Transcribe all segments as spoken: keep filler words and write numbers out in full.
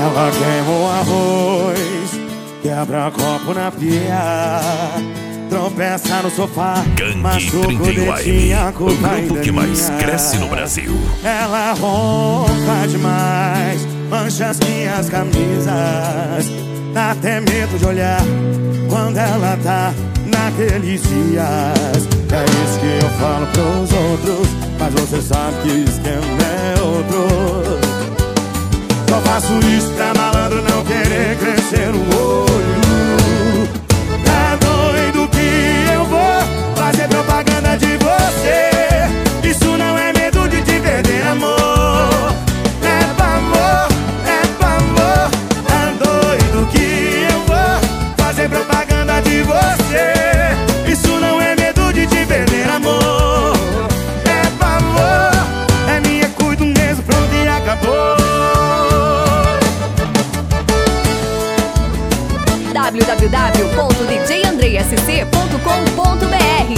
Ela queima o arroz, quebra copo na pia, tropeça no sofá, Gangue trinta e um A M, o grupo que mais cresce no Brasil. Ela ronca demais, mancha as minhas camisas, dá até medo de olhar quando ela tá naqueles dias. É isso que eu falo pros outros, mas você sabe que o esquema é outro. Só faço isso pra malandro não querer crescer o olho. Tá doido que eu vou fazer propaganda de você? Isso não é medo de te perder, amor. É pavor, é pavor. Tá doido que eu vou fazer propaganda de você? Isso não é medo de te perder, amor. É pavor, é minha, cuido mesmo, pronto e acabou. w w w ponto d j andrei s c ponto com ponto b r.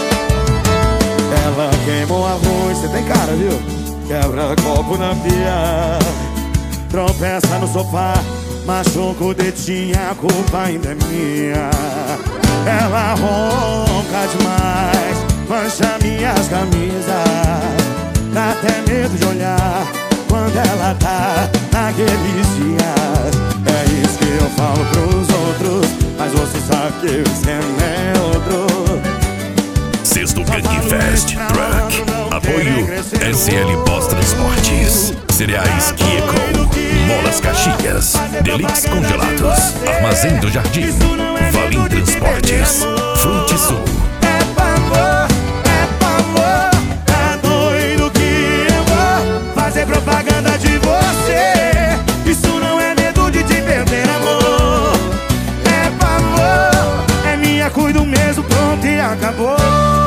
Ela queima o arroz, cê tem cara, viu? Quebra copo na pia, tropeça no sofá, machuca o dedinho, a culpa ainda é minha. Ela ronca demais, mancha minhas camisas, dá até medo de olhar quando ela tá naqueles dias. É isso que eu falo pros outros, mas você sabe que o esquema é outro. Sexto Gangue Fest Truck. Apoio S L Pós-Transportes, Cereais Kieco, Molas Caxias, Delix Congelados, Armazém do Jardim, Valim Transportes, Frute Sul. É pavor, é pavor. Tá doido que eu vou fazer propaganda de você? Isso não é medo de te perder, amor. É pavor, é minha, cuido mesmo, pronto e acabou.